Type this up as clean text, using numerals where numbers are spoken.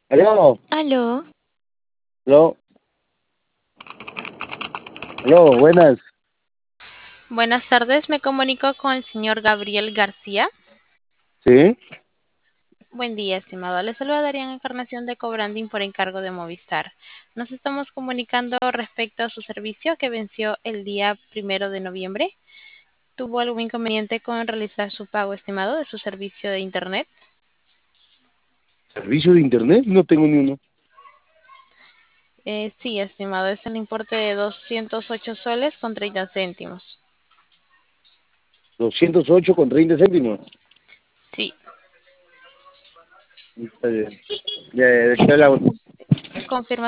Aló, Aló, aló, aló, buenas. buenas tardes. Me comunico con el señor Gabriel García. ¿Sí? Buen día, estimado. Le saluda Darían Encarnación de Cobranding por encargo de Movistar. Nos estamos comunicando respecto a su servicio que venció el día 1 de noviembre. ¿Tuvo algún inconveniente con realizar su pago, estimado, de su servicio de Internet? ¿Servicio de internet? No tengo ni uno. Sí, estimado. Es el importe de 208 soles con 30 céntimos. 208,30 céntimos. Sí. Está bien. Ya, ¿de qué hablamos? Confirma